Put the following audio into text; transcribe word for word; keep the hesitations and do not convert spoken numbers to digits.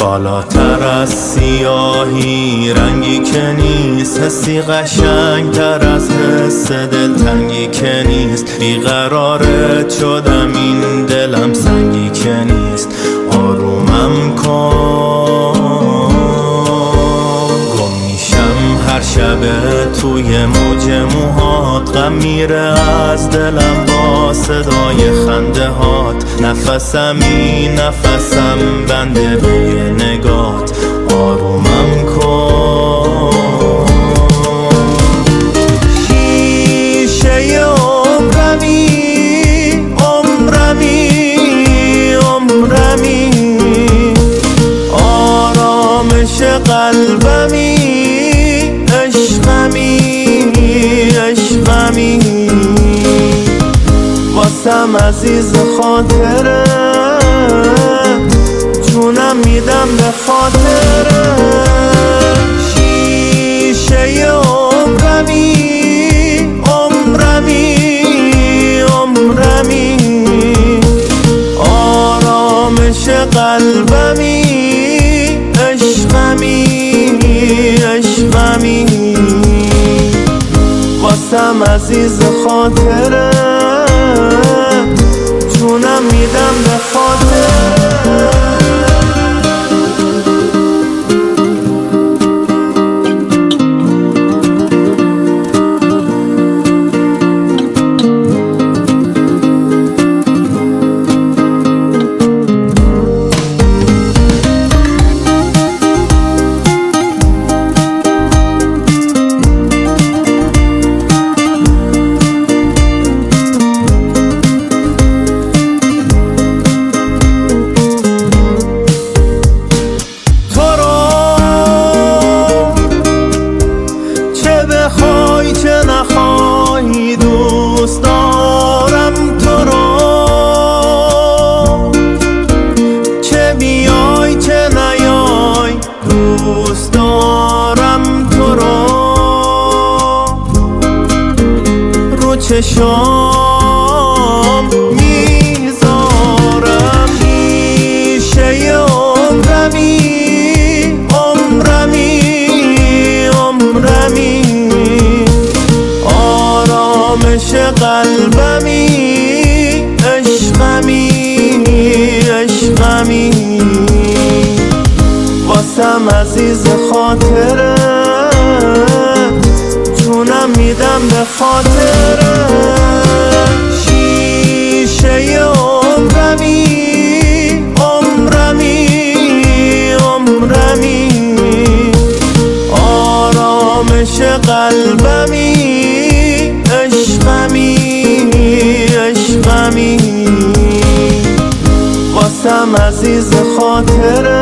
بالاتر از سیاهی رنگی که نیست، حسی قشنگ تر از حس دلتنگی که نیست. بیقرارت شدم این دلم سنگی که نیست. آرومم کن، گم میشم هر شب توی موج موهات. غم میره از دلم با صدای خنده هات. نفسمی نفسم بنده به نگات. آرومم کن، شیشه عمرمی عمرمی عمرمی، آرامش قلبمی عشقمی عشقمی. واسم عزیز خاطره، جونم میدم به خاطره. شیشه عمرمی عمرمی عمرمی، آرامش قلبمی عشقمی عشقمی. واسم عزیز خاطره، جونم میدم به خاطره. بخوای چه نخوای دوست دارم تو رو، چه بیای چه نیای دوست دارم تو رو. رو چشام میذارم شیشه عمرمی عمرمی عمرمی، آرامش قلبمی عشقمی عشقمی. واسم عزیز خاطره، جونم میدم به خاطره. شیشه عمرمی عمرمی عمرمی، آرامش قلبمی عشقمی عشقمی. واسم عزیز خاطره،